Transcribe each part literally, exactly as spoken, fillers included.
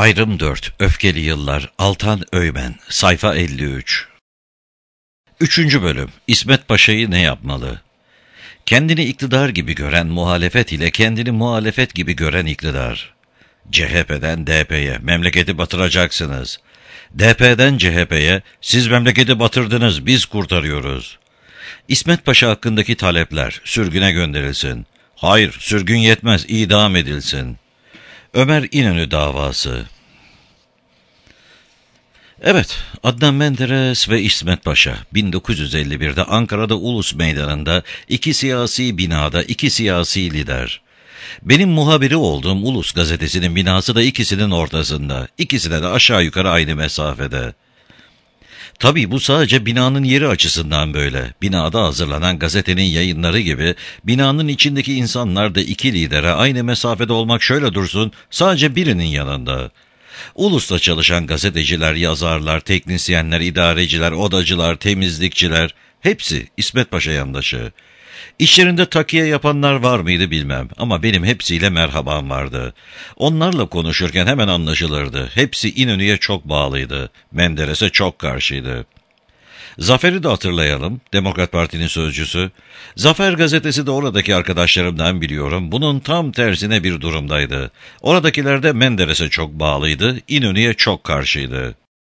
Ayrım dört. Öfkeli Yıllar. Altan Öğmen. Sayfa elli üç. Üçüncü bölüm. İsmet Paşa'yı ne yapmalı? Kendini iktidar gibi gören muhalefet ile kendini muhalefet gibi gören iktidar. C H P'den D P'ye memleketi batıracaksınız. D P'den C H P'ye siz memleketi batırdınız, biz kurtarıyoruz. İsmet Paşa hakkındaki talepler: sürgüne gönderilsin. Hayır, sürgün yetmez, idam edilsin. Ömer İnönü davası. Evet, Adnan Menderes ve İsmet Paşa bin dokuz yüz elli birde Ankara'da Ulus Meydanı'nda iki siyasi binada iki siyasi lider. Benim muhabiri olduğum Ulus gazetesinin binası da ikisinin ortasında, ikisine de aşağı yukarı aynı mesafede. Tabii bu sadece binanın yeri açısından böyle. Binada hazırlanan gazetenin yayınları gibi binanın içindeki insanlar da iki lidere aynı mesafede olmak şöyle dursun, sadece birinin yanında. Ulus'ta çalışan gazeteciler, yazarlar, teknisyenler, idareciler, odacılar, temizlikçiler hepsi İsmet Paşa yandaşı. İşlerinde takiye yapanlar var mıydı bilmem ama benim hepsiyle merhabam vardı. Onlarla konuşurken hemen anlaşılırdı. Hepsi İnönü'ye çok bağlıydı. Menderes'e çok karşıydı. Zafer'i de hatırlayalım, Demokrat Parti'nin sözcüsü. Zafer gazetesi de oradaki arkadaşlarımdan biliyorum. Bunun tam tersine bir durumdaydı. Oradakiler de Menderes'e çok bağlıydı, İnönü'ye çok karşıydı.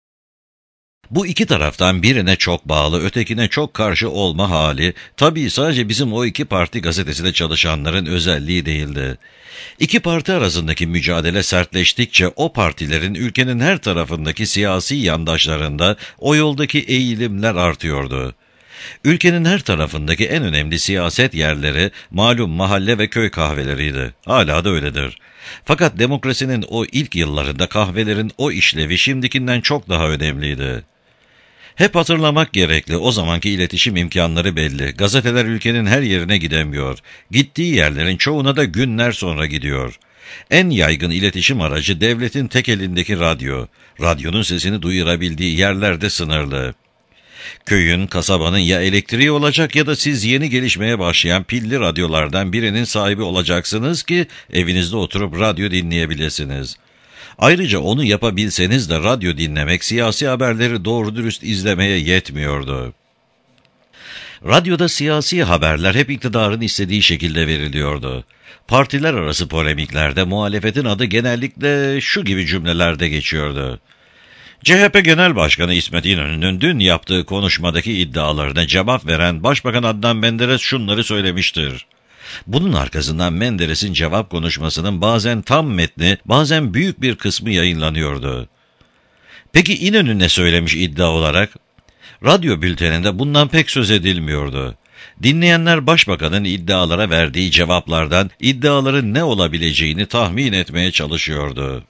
Bu iki taraftan birine çok bağlı, ötekine çok karşı olma hali, tabii sadece bizim o iki parti gazetesinde çalışanların özelliği değildi. İki parti arasındaki mücadele sertleştikçe o partilerin ülkenin her tarafındaki siyasi yandaşlarında o yoldaki eğilimler artıyordu. Ülkenin her tarafındaki en önemli siyaset yerleri malum mahalle ve köy kahveleriydi. Hala da öyledir. Fakat demokrasinin o ilk yıllarında kahvelerin o işlevi şimdikinden çok daha önemliydi. Hep hatırlamak gerekli, o zamanki iletişim imkanları belli. Gazeteler ülkenin her yerine gidemiyor. Gittiği yerlerin çoğuna da günler sonra gidiyor. En yaygın iletişim aracı devletin tek elindeki radyo. Radyonun sesini duyurabildiği yerler de sınırlı. Köyün, kasabanın ya elektriği olacak ya da siz yeni gelişmeye başlayan pilli radyolardan birinin sahibi olacaksınız ki evinizde oturup radyo dinleyebilirsiniz. Ayrıca onu yapabilseniz de radyo dinlemek siyasi haberleri doğru dürüst izlemeye yetmiyordu. Radyoda siyasi haberler hep iktidarın istediği şekilde veriliyordu. Partiler arası polemiklerde muhalefetin adı genellikle şu gibi cümlelerde geçiyordu. C H P Genel Başkanı İsmet İnönü'nün dün yaptığı konuşmadaki iddialarına cevap veren Başbakan Adnan Menderes şunları söylemiştir. Bunun arkasından Menderes'in cevap konuşmasının bazen tam metni, bazen büyük bir kısmı yayınlanıyordu. Peki İnönü ne söylemiş iddia olarak? Radyo bülteninde bundan pek söz edilmiyordu. Dinleyenler Başbakan'ın iddialara verdiği cevaplardan iddiaların ne olabileceğini tahmin etmeye çalışıyordu.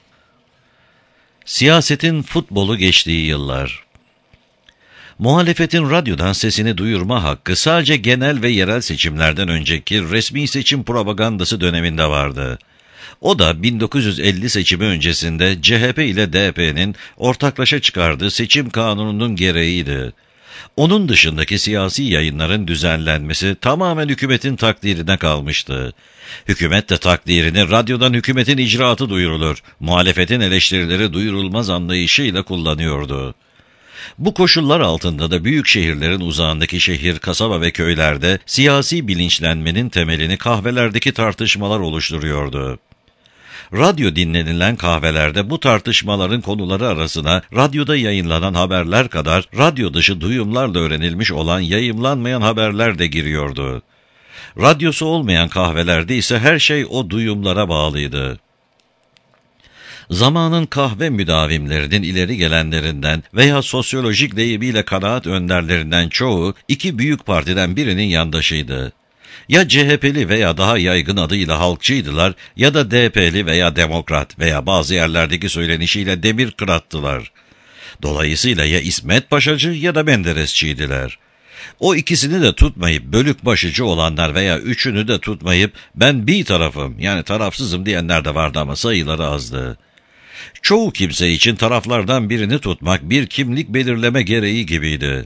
Siyasetin futbolu geçtiği yıllar. Muhalefetin radyodan sesini duyurma hakkı sadece genel ve yerel seçimlerden önceki resmi seçim propagandası döneminde vardı. O da bin dokuz yüz elli seçimi öncesinde C H P ile D P'nin ortaklaşa çıkardığı seçim kanununun gereğiydi. Onun dışındaki siyasi yayınların düzenlenmesi tamamen hükümetin takdirine kalmıştı. Hükümet de takdirini radyodan hükümetin icraatı duyurulur, muhalefetin eleştirileri duyurulmaz anlayışıyla kullanıyordu. Bu koşullar altında da büyük şehirlerin uzağındaki şehir, kasaba ve köylerde siyasi bilinçlenmenin temelini kahvelerdeki tartışmalar oluşturuyordu. Radyo dinlenilen kahvelerde bu tartışmaların konuları arasına radyoda yayınlanan haberler kadar radyo dışı duyumlarla öğrenilmiş olan yayımlanmayan haberler de giriyordu. Radyosu olmayan kahvelerde ise her şey o duyumlara bağlıydı. Zamanın kahve müdavimlerinin ileri gelenlerinden veya sosyolojik deyimiyle kanaat önderlerinden çoğu iki büyük partiden birinin yandaşıydı. Ya C H P'li veya daha yaygın adıyla halkçıydılar ya da D P'li veya demokrat veya bazı yerlerdeki söylenişiyle demir kırattılar. Dolayısıyla ya İsmet Paşacı ya da Menderesçiydiler. O ikisini de tutmayıp bölük başıcı olanlar veya üçünü de tutmayıp ben bir tarafım yani tarafsızım diyenler de vardı ama sayıları azdı. Çoğu kimse için taraflardan birini tutmak bir kimlik belirleme gereği gibiydi.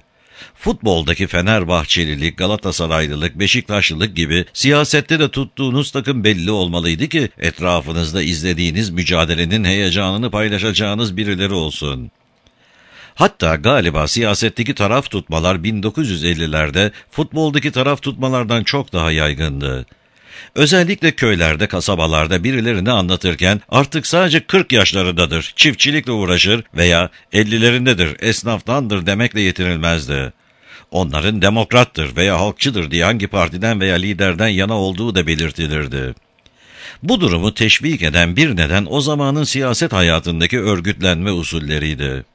Futboldaki Fenerbahçelilik, Galatasaraylılık, Beşiktaşlılık gibi siyasette de tuttuğunuz takım belli olmalıydı ki etrafınızda izlediğiniz mücadelenin heyecanını paylaşacağınız birileri olsun. Hatta galiba siyasetteki taraf tutmalar bin dokuz yüz ellilerde futboldaki taraf tutmalardan çok daha yaygındı. Özellikle köylerde, kasabalarda birilerini anlatırken artık sadece kırk yaşlarındadır, çiftçilikle uğraşır veya ellilerindedir, esnaftandır demekle yetinilmezdi. Onların demokrattır veya halkçıdır diye hangi partiden veya liderden yana olduğu da belirtilirdi. Bu durumu teşvik eden bir neden o zamanın siyaset hayatındaki örgütlenme usulleriydi.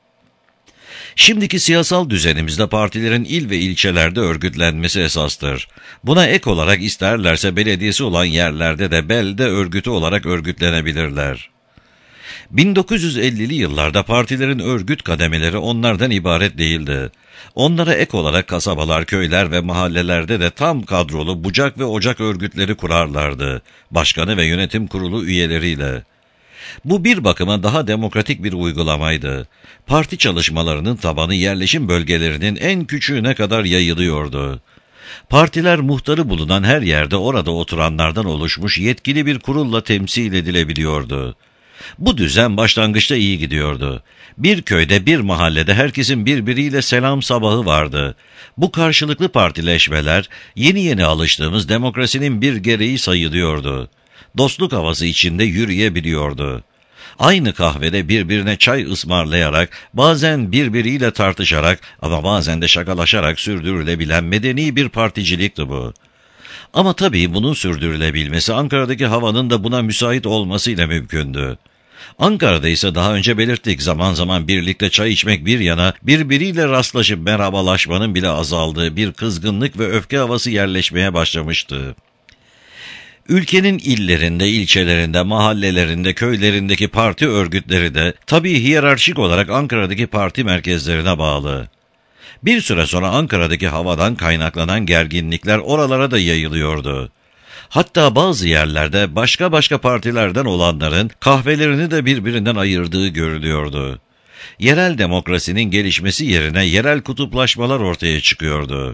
Şimdiki siyasal düzenimizde partilerin il ve ilçelerde örgütlenmesi esastır. Buna ek olarak isterlerse belediyesi olan yerlerde de belde örgütü olarak örgütlenebilirler. bin dokuz yüz ellili yıllarda partilerin örgüt kademeleri onlardan ibaret değildi. Onlara ek olarak kasabalar, köyler ve mahallelerde de tam kadrolu bucak ve ocak örgütleri kurarlardı, başkanı ve yönetim kurulu üyeleriyle. Bu bir bakıma daha demokratik bir uygulamaydı. Parti çalışmalarının tabanı yerleşim bölgelerinin en küçüğüne kadar yayılıyordu. Partiler muhtarı bulunan her yerde orada oturanlardan oluşmuş yetkili bir kurulla temsil edilebiliyordu. Bu düzen başlangıçta iyi gidiyordu. Bir köyde, bir mahallede herkesin birbiriyle selam sabahı vardı. Bu karşılıklı partileşmeler yeni yeni alıştığımız demokrasinin bir gereği sayılıyordu. Dostluk havası içinde yürüyebiliyordu. Aynı kahvede birbirine çay ısmarlayarak, bazen birbiriyle tartışarak ama bazen de şakalaşarak sürdürülebilen medeni bir particilikti bu. Ama tabii bunun sürdürülebilmesi Ankara'daki havanın da buna müsait olmasıyla mümkündü. Ankara'da ise daha önce belirttik, zaman zaman birlikte çay içmek bir yana, birbiriyle rastlaşıp merhabalaşmanın bile azaldığı bir kızgınlık ve öfke havası yerleşmeye başlamıştı. Ülkenin illerinde, ilçelerinde, mahallelerinde, köylerindeki parti örgütleri de tabii hiyerarşik olarak Ankara'daki parti merkezlerine bağlı. Bir süre sonra Ankara'daki havadan kaynaklanan gerginlikler oralara da yayılıyordu. Hatta bazı yerlerde başka başka partilerden olanların kahvelerini de birbirinden ayırdığı görülüyordu. Yerel demokrasinin gelişmesi yerine yerel kutuplaşmalar ortaya çıkıyordu.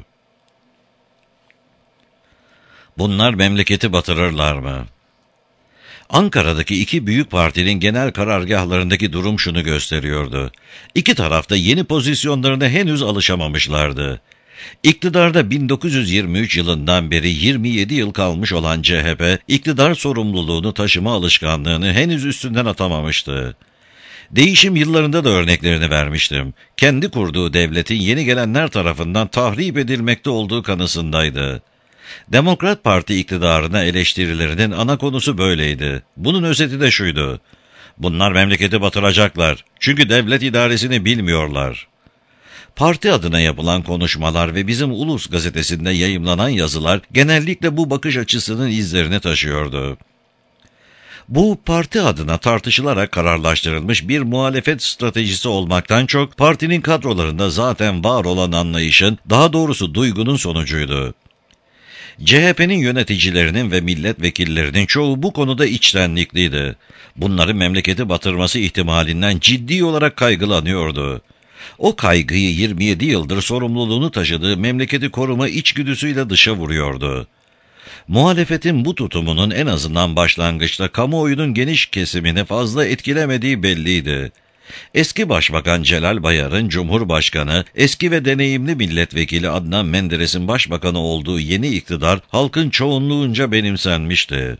Bunlar memleketi batırırlar mı? Ankara'daki iki büyük partinin genel karargahlarındaki durum şunu gösteriyordu. İki tarafta yeni pozisyonlarına henüz alışamamışlardı. İktidarda bin dokuz yüz yirmi üç yılından beri yirmi yedi yıl kalmış olan C H P, iktidar sorumluluğunu taşıma alışkanlığını henüz üstünden atamamıştı. Değişim yıllarında da örneklerini vermiştim. Kendi kurduğu devletin yeni gelenler tarafından tahrip edilmekte olduğu kanısındaydı. Demokrat Parti iktidarına eleştirilerinin ana konusu böyleydi. Bunun özeti de şuydu: bunlar memleketi batıracaklar, çünkü devlet idaresini bilmiyorlar. Parti adına yapılan konuşmalar ve bizim Ulus gazetesinde yayımlanan yazılar genellikle bu bakış açısının izlerini taşıyordu. Bu, parti adına tartışılarak kararlaştırılmış bir muhalefet stratejisi olmaktan çok, partinin kadrolarında zaten var olan anlayışın, daha doğrusu duygunun sonucuydu. C H P'nin yöneticilerinin ve milletvekillerinin çoğu bu konuda içtenlikliydi. Bunların memleketi batırması ihtimalinden ciddi olarak kaygılanıyordu. O kaygıyı yirmi yedi yıldır sorumluluğunu taşıdığı memleketi koruma içgüdüsüyle dışa vuruyordu. Muhalefetin bu tutumunun en azından başlangıçta kamuoyunun geniş kesimini fazla etkilemediği belliydi. Eski Başbakan Celal Bayar'ın Cumhurbaşkanı, eski ve deneyimli milletvekili Adnan Menderes'in başbakanı olduğu yeni iktidar halkın çoğunluğunca benimsenmişti.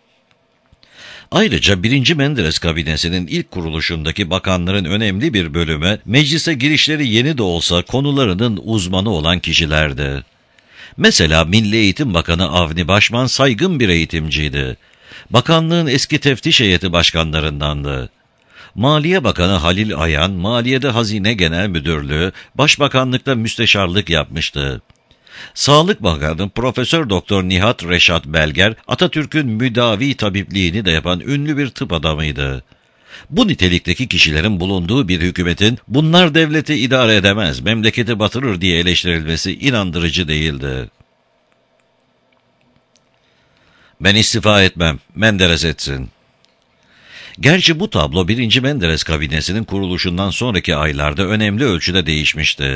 Ayrıca birinci Menderes kabinesinin ilk kuruluşundaki bakanların önemli bir bölümü, meclise girişleri yeni de olsa konularının uzmanı olan kişilerdi. Mesela Milli Eğitim Bakanı Avni Başman saygın bir eğitimciydi. Bakanlığın eski teftiş heyeti başkanlarındandı. Maliye Bakanı Halil Ayan, Maliyede Hazine Genel Müdürlüğü, Başbakanlıkta müsteşarlık yapmıştı. Sağlık Bakanı Profesör Doktor Nihat Reşat Belger, Atatürk'ün müdavi tabipliğini de yapan ünlü bir tıp adamıydı. Bu nitelikteki kişilerin bulunduğu bir hükümetin, bunlar devleti idare edemez, memleketi batırır diye eleştirilmesi inandırıcı değildi. Ben istifa etmem, Menderes etsin. Gerçi bu tablo birinci Menderes kabinesinin kuruluşundan sonraki aylarda önemli ölçüde değişmişti.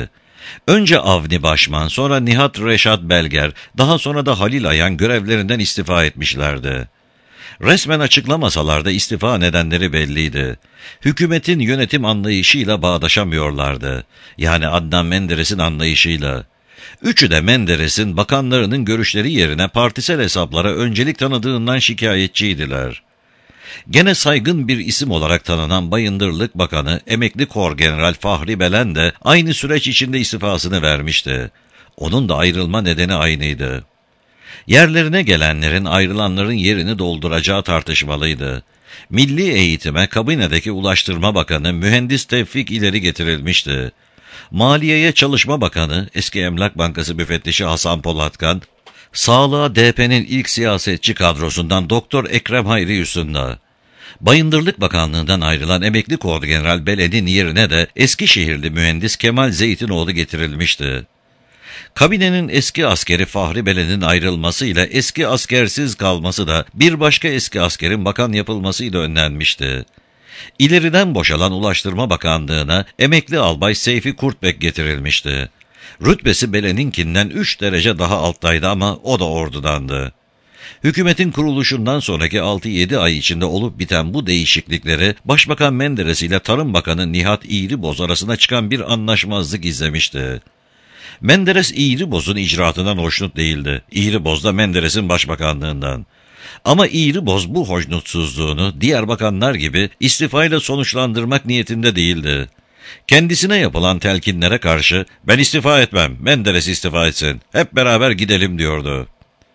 Önce Avni Başman, sonra Nihat Reşat Belger, daha sonra da Halil Ayan görevlerinden istifa etmişlerdi. Resmen açıklamasalar da istifa nedenleri belliydi. Hükümetin yönetim anlayışıyla bağdaşamıyorlardı. Yani Adnan Menderes'in anlayışıyla. Üçü de Menderes'in bakanlarının görüşleri yerine partisel hesaplara öncelik tanıdığından şikayetçiydiler. Gene saygın bir isim olarak tanınan Bayındırlık Bakanı, emekli Korgeneral Fahri Belen de aynı süreç içinde istifasını vermişti. Onun da ayrılma nedeni aynıydı. Yerlerine gelenlerin ayrılanların yerini dolduracağı tartışmalıydı. Milli eğitime kabinedeki Ulaştırma Bakanı Mühendis Tevfik ileri getirilmişti. Maliyeye Çalışma Bakanı, eski Emlak Bankası müfettişi Hasan Polatkan, sağlığa D P'nin ilk siyasetçi kadrosundan Doktor Ekrem Hayri Üstün'da. Bayındırlık Bakanlığı'ndan ayrılan emekli Korgeneral Belen'in yerine de Eskişehirli mühendis Kemal Zeytinoğlu getirilmişti. Kabinenin eski askeri Fahri Belen'in ayrılmasıyla eski askersiz kalması da bir başka eski askerin bakan yapılmasıyla önlenmişti. İleriden boşalan Ulaştırma Bakanlığı'na emekli albay Seyfi Kurtbek getirilmişti. Rütbesi Belen'inkinden üç derece daha alttaydı ama o da ordudandı. Hükümetin kuruluşundan sonraki altı yedi ay içinde olup biten bu değişiklikleri Başbakan Menderes ile Tarım Bakanı Nihat İğriboz arasında çıkan bir anlaşmazlık izlemişti. Menderes İğriboz'un icraatından hoşnut değildi. İğriboz da Menderes'in başbakanlığından. Ama İğriboz bu hoşnutsuzluğunu diğer bakanlar gibi istifayla sonuçlandırmak niyetinde değildi. Kendisine yapılan telkinlere karşı ben istifa etmem, Menderes istifa etsin, hep beraber gidelim diyordu.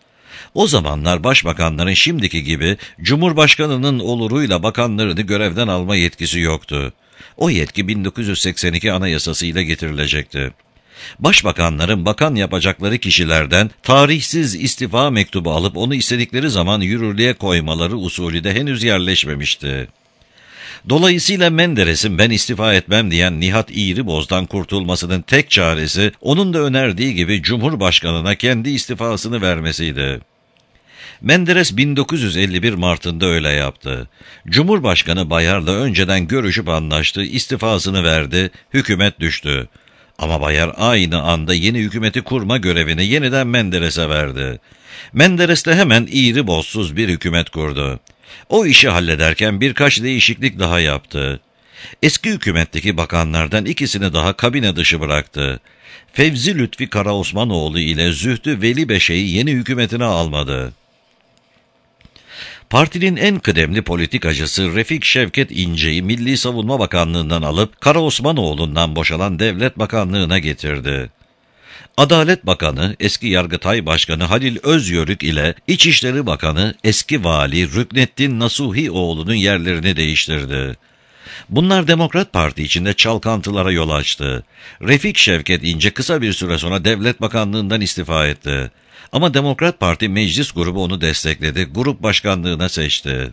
O zamanlar başbakanların şimdiki gibi Cumhurbaşkanı'nın oluruyla bakanlarını görevden alma yetkisi yoktu. O yetki bin dokuz yüz seksen iki Anayasası'yla getirilecekti. Başbakanların bakan yapacakları kişilerden tarihsiz istifa mektubu alıp onu istedikleri zaman yürürlüğe koymaları usulü de henüz yerleşmemişti. Dolayısıyla Menderes'in ben istifa etmem diyen Nihat İğriboz'dan kurtulmasının tek çaresi onun da önerdiği gibi Cumhurbaşkanı'na kendi istifasını vermesiydi. Menderes bin dokuz yüz elli bir Mart'ında öyle yaptı. Cumhurbaşkanı Bayar'la önceden görüşüp anlaştı, istifasını verdi, hükümet düştü. Ama Bayar aynı anda yeni hükümeti kurma görevini yeniden Menderes'e verdi. Menderes de hemen İğribozsuz bir hükümet kurdu. O işi hallederken birkaç değişiklik daha yaptı. Eski hükümetteki bakanlardan ikisini daha kabine dışı bıraktı. Fevzi Lütfi Karaosmanoğlu ile Zühtü Veli Beşe'yi yeni hükümetine almadı. Partinin en kıdemli politikacısı Refik Şevket İnce'yi Milli Savunma Bakanlığı'ndan alıp Karaosmanoğlu'ndan boşalan Devlet Bakanlığı'na getirdi. Adalet Bakanı, eski Yargıtay Başkanı Halil Özyörük ile İçişleri Bakanı, eski Vali Rükneddin Nasuhioğlu'nun yerlerini değiştirdi. Bunlar Demokrat Parti içinde çalkantılara yol açtı. Refik Şevket İnce kısa bir süre sonra Devlet Bakanlığı'ndan istifa etti. Ama Demokrat Parti meclis grubu onu destekledi, grup başkanlığına seçti.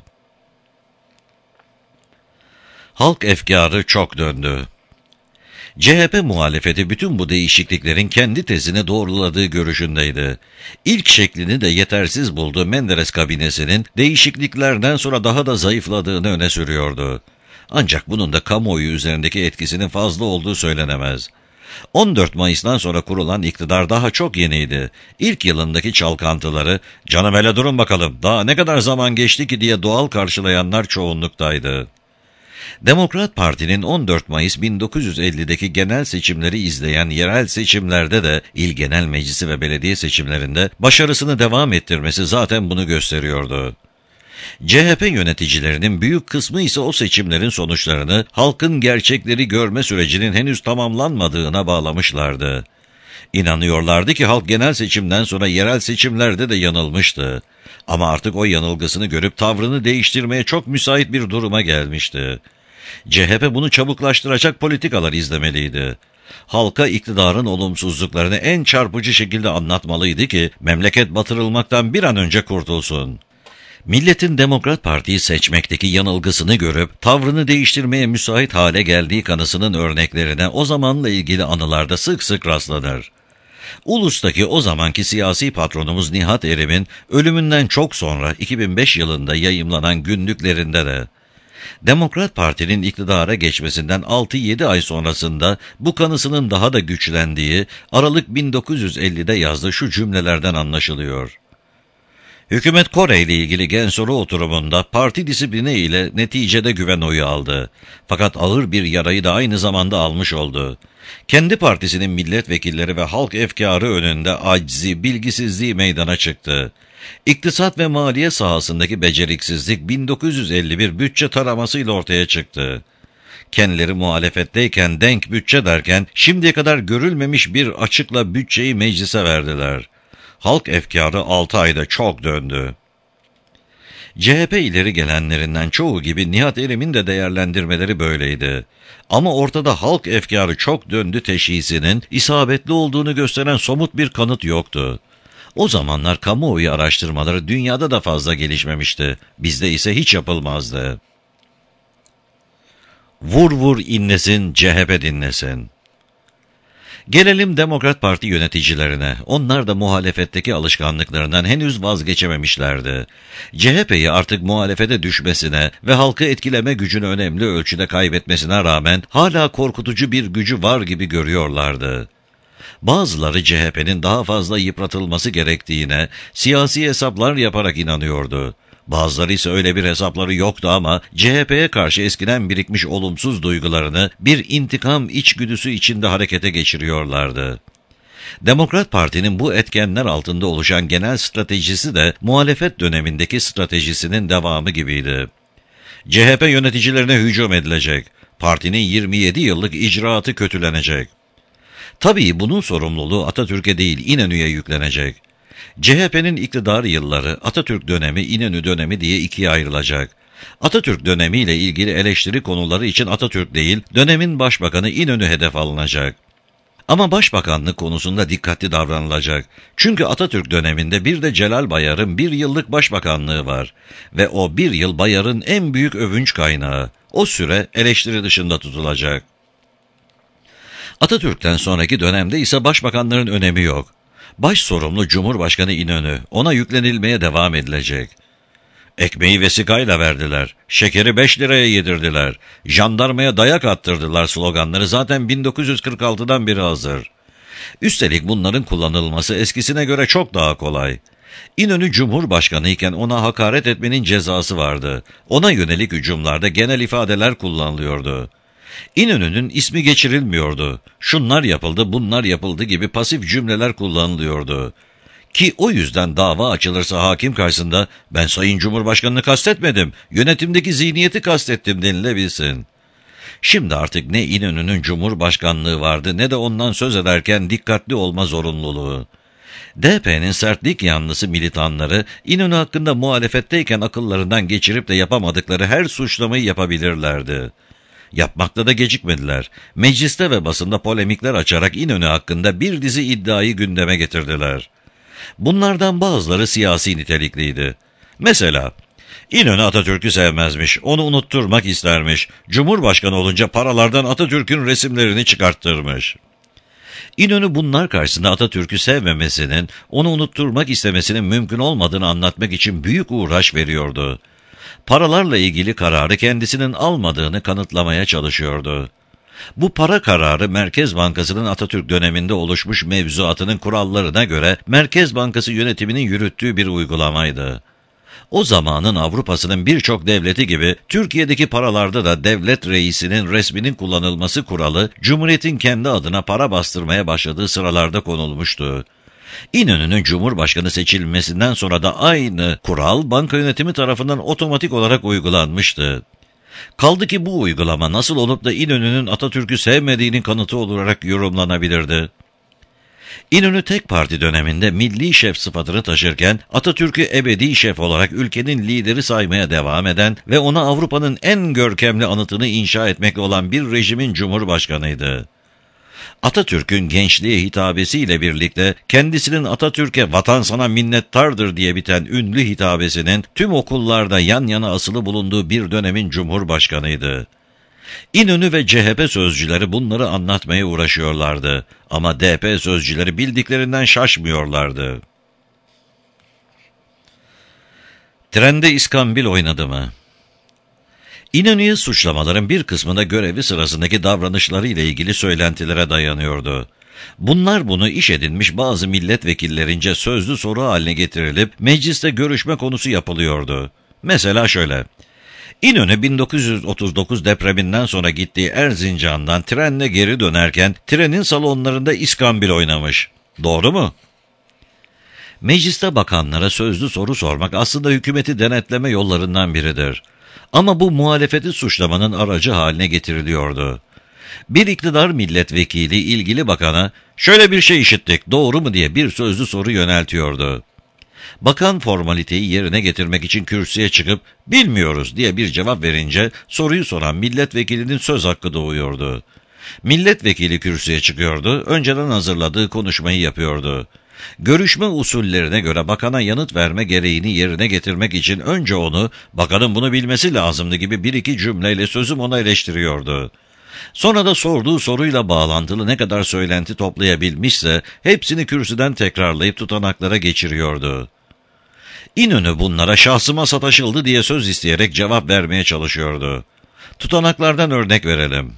Halk efkarı çok döndü. C H P muhalefeti bütün bu değişikliklerin kendi tezini doğruladığı görüşündeydi. İlk şeklini de yetersiz bulduğu Menderes kabinesinin değişikliklerden sonra daha da zayıfladığını öne sürüyordu. Ancak bunun da kamuoyu üzerindeki etkisinin fazla olduğu söylenemez. on dört Mayıs'tan sonra kurulan iktidar daha çok yeniydi. İlk yılındaki çalkantıları, "Canım hele durun bakalım, daha ne kadar zaman geçti ki?" diye doğal karşılayanlar çoğunluktaydı. Demokrat Parti'nin on dört Mayıs bin dokuz yüz elli'deki genel seçimleri izleyen yerel seçimlerde de İl Genel Meclisi ve belediye seçimlerinde başarısını devam ettirmesi zaten bunu gösteriyordu. C H P yöneticilerinin büyük kısmı ise o seçimlerin sonuçlarını halkın gerçekleri görme sürecinin henüz tamamlanmadığına bağlamışlardı. İnanıyorlardı ki halk genel seçimden sonra yerel seçimlerde de yanılmıştı. Ama artık o yanılgısını görüp tavrını değiştirmeye çok müsait bir duruma gelmişti. C H P bunu çabuklaştıracak politikalar izlemeliydi. Halka iktidarın olumsuzluklarını en çarpıcı şekilde anlatmalıydı ki memleket batırılmaktan bir an önce kurtulsun. Milletin Demokrat Parti'yi seçmekteki yanılgısını görüp tavrını değiştirmeye müsait hale geldiği kanısının örneklerine o zamanla ilgili anılarda sık sık rastlanır. Ulus'taki o zamanki siyasi patronumuz Nihat Erim'in ölümünden çok sonra iki bin beş yılında yayımlanan günlüklerinde de Demokrat Parti'nin iktidara geçmesinden altı yedi ay sonrasında bu kanısının daha da güçlendiği Aralık bin dokuz yüz ellide yazdığı şu cümlelerden anlaşılıyor. Hükümet Kore ile ilgili gen soru oturumunda parti disiplini ile neticede güven oyu aldı. Fakat ağır bir yarayı da aynı zamanda almış oldu. Kendi partisinin milletvekilleri ve halk efkarı önünde aczi, bilgisizliği meydana çıktı. İktisat ve maliye sahasındaki beceriksizlik bin dokuz yüz elli bir bütçe taramasıyla ortaya çıktı. Kendileri muhalefetteyken denk bütçe derken şimdiye kadar görülmemiş bir açıkla bütçeyi meclise verdiler. Halk efkarı altı ayda çok döndü. C H P ileri gelenlerinden çoğu gibi Nihat Erim'in de değerlendirmeleri böyleydi. Ama ortada halk efkarı çok döndü teşhisinin isabetli olduğunu gösteren somut bir kanıt yoktu. O zamanlar kamuoyu araştırmaları dünyada da fazla gelişmemişti. Bizde ise hiç yapılmazdı. Vur vur inlesin, C H P dinlesin. Gelelim Demokrat Parti yöneticilerine. Onlar da muhalefetteki alışkanlıklarından henüz vazgeçememişlerdi. C H P'yi artık muhalefete düşmesine ve halkı etkileme gücünü önemli ölçüde kaybetmesine rağmen hala korkutucu bir gücü var gibi görüyorlardı. Bazıları C H P'nin daha fazla yıpratılması gerektiğine siyasi hesaplar yaparak inanıyordu. Bazıları ise öyle bir hesapları yoktu ama C H P'ye karşı eskiden birikmiş olumsuz duygularını bir intikam içgüdüsü içinde harekete geçiriyorlardı. Demokrat Parti'nin bu etkenler altında oluşan genel stratejisi de muhalefet dönemindeki stratejisinin devamı gibiydi. C H P yöneticilerine hücum edilecek, partinin yirmi yedi yıllık icraatı kötülenecek. Tabii bunun sorumluluğu Atatürk'e değil İnönü'ye yüklenecek. C H P'nin iktidar yılları Atatürk dönemi, İnönü dönemi diye ikiye ayrılacak. Atatürk dönemiyle ilgili eleştiri konuları için Atatürk değil, dönemin başbakanı İnönü hedef alınacak. Ama başbakanlık konusunda dikkatli davranılacak. Çünkü Atatürk döneminde bir de Celal Bayar'ın bir yıllık başbakanlığı var. Ve o bir yıl Bayar'ın en büyük övünç kaynağı. O süre eleştiri dışında tutulacak. Atatürk'ten sonraki dönemde ise başbakanların önemi yok. Baş sorumlu Cumhurbaşkanı İnönü, ona yüklenilmeye devam edilecek. Ekmeği vesikayla verdiler, şekeri beş liraya yedirdiler, jandarmaya dayak attırdılar sloganları zaten bin dokuz yüz kırk altıdan beri hazır. Üstelik bunların kullanılması eskisine göre çok daha kolay. İnönü Cumhurbaşkanı iken ona hakaret etmenin cezası vardı. Ona yönelik hücumlarda genel ifadeler kullanılıyordu. İnönü'nün ismi geçirilmiyordu. Şunlar yapıldı, bunlar yapıldı gibi pasif cümleler kullanılıyordu. Ki o yüzden dava açılırsa hakim karşısında ben Sayın Cumhurbaşkanı'nı kastetmedim, yönetimdeki zihniyeti kastettim denilebilsin. Şimdi artık ne İnönü'nün Cumhurbaşkanlığı vardı ne de ondan söz ederken dikkatli olma zorunluluğu. D P'nin sertlik yanlısı militanları İnönü hakkında muhalefetteyken akıllarından geçirip de yapamadıkları her suçlamayı yapabilirlerdi. Yapmakta da gecikmediler. Mecliste ve basında polemikler açarak İnönü hakkında bir dizi iddiayı gündeme getirdiler. Bunlardan bazıları siyasi nitelikliydi. Mesela, İnönü Atatürk'ü sevmezmiş, onu unutturmak istermiş, Cumhurbaşkanı olunca paralardan Atatürk'ün resimlerini çıkarttırmış. İnönü bunlar karşısında Atatürk'ü sevmemesinin, onu unutturmak istemesinin mümkün olmadığını anlatmak için büyük uğraş veriyordu. Paralarla ilgili kararı kendisinin almadığını kanıtlamaya çalışıyordu. Bu para kararı Merkez Bankası'nın Atatürk döneminde oluşmuş mevzuatının kurallarına göre Merkez Bankası yönetiminin yürüttüğü bir uygulamaydı. O zamanın Avrupa'sının birçok devleti gibi Türkiye'deki paralarda da devlet reisinin resminin kullanılması kuralı Cumhuriyet'in kendi adına para bastırmaya başladığı sıralarda konulmuştu. İnönü'nün Cumhurbaşkanı seçilmesinden sonra da aynı kural banka yönetimi tarafından otomatik olarak uygulanmıştı. Kaldı ki bu uygulama nasıl olup da İnönü'nün Atatürk'ü sevmediğinin kanıtı olarak yorumlanabilirdi. İnönü tek parti döneminde milli şef sıfatını taşırken Atatürk'ü ebedi şef olarak ülkenin lideri saymaya devam eden ve ona Avrupa'nın en görkemli anıtını inşa etmekle olan bir rejimin cumhurbaşkanıydı. Atatürk'ün gençliğe hitabesiyle birlikte kendisinin Atatürk'e vatan sana minnettardır diye biten ünlü hitabesinin tüm okullarda yan yana asılı bulunduğu bir dönemin cumhurbaşkanıydı. İnönü ve C H P sözcüleri bunları anlatmaya uğraşıyorlardı ama D P sözcüleri bildiklerinden şaşmıyorlardı. Trende İskambil oynadı mı? İnönü'ye suçlamaların bir kısmında görevi sırasındaki davranışları ile ilgili söylentilere dayanıyordu. Bunlar bunu iş edinmiş bazı milletvekillerince sözlü soru haline getirilip mecliste görüşme konusu yapılıyordu. Mesela şöyle: İnönü bin dokuz yüz otuz dokuz depreminden sonra gittiği Erzincan'dan trenle geri dönerken trenin salonlarında iskambil oynamış. Doğru mu? Mecliste bakanlara sözlü soru sormak aslında hükümeti denetleme yollarından biridir. Ama bu muhalefeti suçlamanın aracı haline getiriliyordu. Bir iktidar milletvekili ilgili bakana "şöyle bir şey işittik, doğru mu?" diye bir sözlü soru yöneltiyordu. Bakan formaliteyi yerine getirmek için kürsüye çıkıp "bilmiyoruz" diye bir cevap verince soruyu soran milletvekilinin söz hakkı doğuyordu. Milletvekili kürsüye çıkıyordu, önceden hazırladığı konuşmayı yapıyordu. Görüşme usullerine göre bakana yanıt verme gereğini yerine getirmek için önce onu, bakanın bunu bilmesi lazımdı gibi bir iki cümleyle sözüm ona eleştiriyordu. Sonra da sorduğu soruyla bağlantılı ne kadar söylenti toplayabilmişse hepsini kürsüden tekrarlayıp tutanaklara geçiriyordu. İnönü bunlara "şahsıma sataşıldı" diye söz isteyerek cevap vermeye çalışıyordu. Tutanaklardan örnek verelim.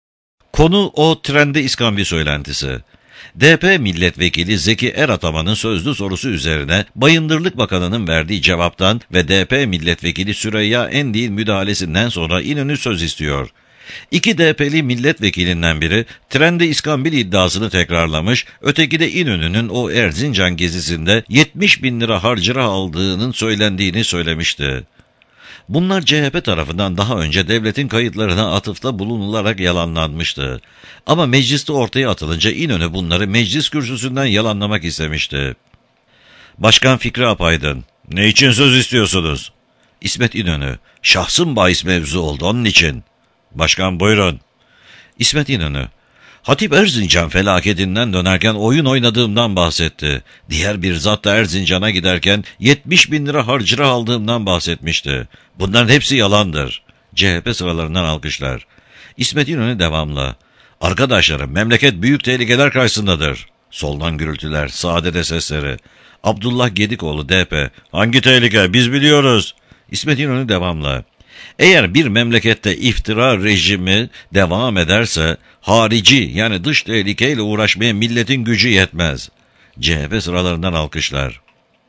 Konu o trende iskambil söylentisi. D P milletvekili Zeki Erataman'ın sözlü sorusu üzerine Bayındırlık Bakanı'nın verdiği cevaptan ve D P milletvekili Süreyya Endik'in müdahalesinden sonra İnönü söz istiyor. İki D P'li milletvekilinden biri trende iskambil iddiasını tekrarlamış, öteki de İnönü'nün o Erzincan gezisinde yetmiş bin lira harcırah aldığının söylendiğini söylemişti. Bunlar C H P tarafından daha önce devletin kayıtlarına atıfta bulunularak yalanlanmıştı. Ama mecliste ortaya atılınca İnönü bunları meclis kürsüsünden yalanlamak istemişti. Başkan Fikri Apaydın: "Ne için söz istiyorsunuz?" İsmet İnönü: "Şahsım bahis mevzu oldu, onun için." Başkan: "Buyurun." İsmet İnönü: "Hatip Erzincan felaketinden dönerken oyun oynadığımdan bahsetti. Diğer bir zat da Erzincan'a giderken yetmiş bin lira harcırah aldığımdan bahsetmişti. Bunların hepsi yalandır." C H P sıralarından alkışlar. İsmet İnönü devamlı: "Arkadaşlarım, memleket büyük tehlikeler karşısındadır." Soldan gürültüler, sağda sesleri. Abdullah Gedikoğlu D P: "Hangi tehlike? Biz biliyoruz." İsmet İnönü devamlı: "Eğer bir memlekette iftira rejimi devam ederse harici yani dış tehlikeyle uğraşmaya milletin gücü yetmez." C H P sıralarından alkışlar.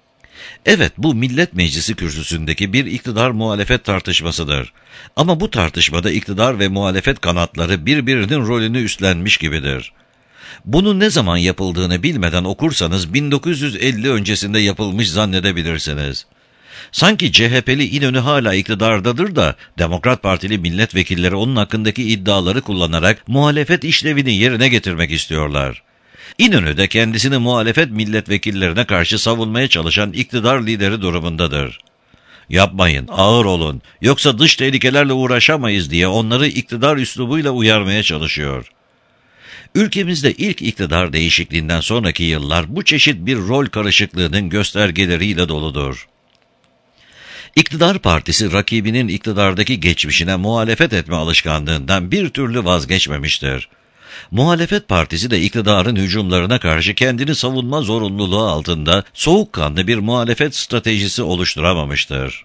Evet, bu Millet Meclisi kürsüsündeki bir iktidar muhalefet tartışmasıdır. Ama bu tartışmada iktidar ve muhalefet kanatları birbirinin rolünü üstlenmiş gibidir. Bunun ne zaman yapıldığını bilmeden okursanız bin dokuz yüz elli öncesinde yapılmış zannedebilirsiniz. Sanki C H P'li İnönü hala iktidardadır da Demokrat Partili milletvekilleri onun hakkındaki iddiaları kullanarak muhalefet işlevini yerine getirmek istiyorlar. İnönü de kendisini muhalefet milletvekillerine karşı savunmaya çalışan iktidar lideri durumundadır. "Yapmayın, ağır olun, yoksa dış tehlikelerle uğraşamayız" diye onları iktidar üslubuyla uyarmaya çalışıyor. Ülkemizde ilk iktidar değişikliğinden sonraki yıllar bu çeşit bir rol karışıklığının göstergeleriyle doludur. İktidar partisi rakibinin iktidardaki geçmişine muhalefet etme alışkanlığından bir türlü vazgeçmemiştir. Muhalefet partisi de iktidarın hücumlarına karşı kendini savunma zorunluluğu altında soğukkanlı bir muhalefet stratejisi oluşturamamıştır.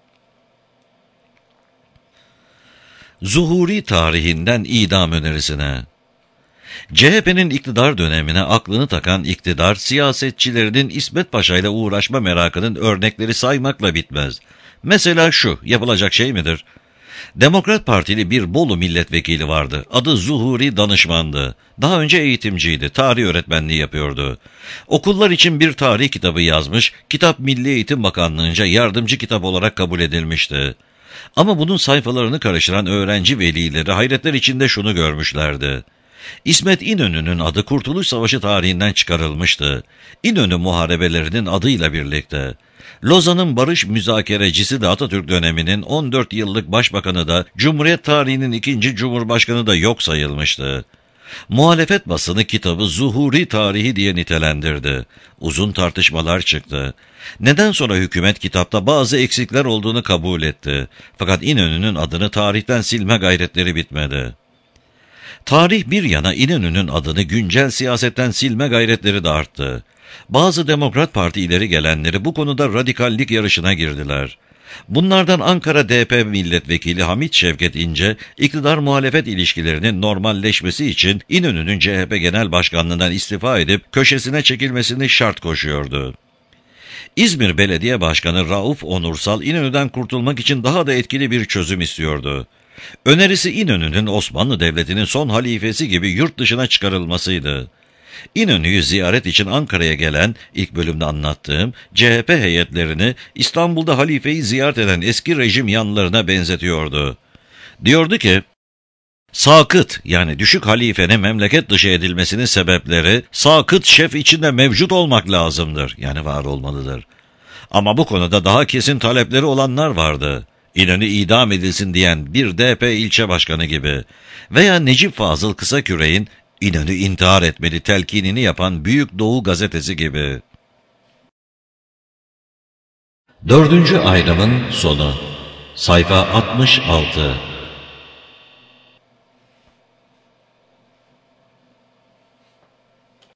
Zuhuri tarihinden idam önerisine. C H P'nin iktidar dönemine aklını takan iktidar, siyasetçilerinin İsmet Paşa ile uğraşma merakının örnekleri saymakla bitmez. Mesela şu, yapılacak şey midir? Demokrat Partili bir Bolu milletvekili vardı. Adı Zuhuri Danışman'dı. Daha önce eğitimciydi, tarih öğretmenliği yapıyordu. Okullar için bir tarih kitabı yazmış, kitap Milli Eğitim Bakanlığı'nca yardımcı kitap olarak kabul edilmişti. Ama bunun sayfalarını karıştıran öğrenci velileri hayretler içinde şunu görmüşlerdi. İsmet İnönü'nün adı Kurtuluş Savaşı tarihinden çıkarılmıştı. İnönü muharebelerinin adıyla birlikte. Lozan'ın barış müzakerecisi de Atatürk döneminin on dört yıllık başbakanı da Cumhuriyet tarihinin ikinci cumhurbaşkanı da yok sayılmıştı. Muhalefet basını kitabı Zuhuri tarihi diye nitelendirdi. Uzun tartışmalar çıktı. Neden sonra hükümet kitapta bazı eksikler olduğunu kabul etti. Fakat İnönü'nün adını tarihten silme gayretleri bitmedi. Tarih bir yana İnönü'nün adını güncel siyasetten silme gayretleri de arttı. Bazı Demokrat Parti ileri gelenleri bu konuda radikallik yarışına girdiler. Bunlardan Ankara D P Milletvekili Hamit Şevket İnce, iktidar-muhalefet ilişkilerinin normalleşmesi için İnönü'nün C H P Genel Başkanlığından istifa edip köşesine çekilmesini şart koşuyordu. İzmir Belediye Başkanı Rauf Onursal, İnönü'den kurtulmak için daha da etkili bir çözüm istiyordu. Önerisi İnönü'nün Osmanlı Devleti'nin son halifesi gibi yurt dışına çıkarılmasıydı. İnönü'yü ziyaret için Ankara'ya gelen, ilk bölümde anlattığım C H P heyetlerini İstanbul'da halifeyi ziyaret eden eski rejim yanlarına benzetiyordu. Diyordu ki, sakıt yani düşük halifenin memleket dışı edilmesinin sebepleri sakıt şef içinde mevcut olmak lazımdır, yani var olmalıdır. Ama bu konuda daha kesin talepleri olanlar vardı. İnönü idam edilsin diyen bir D P ilçe başkanı gibi veya Necip Fazıl Kısaküre'in İnönü intihar etmeli telkinini yapan Büyük Doğu gazetesi gibi. Dördüncü ayrımın sonu. Sayfa altmış altı.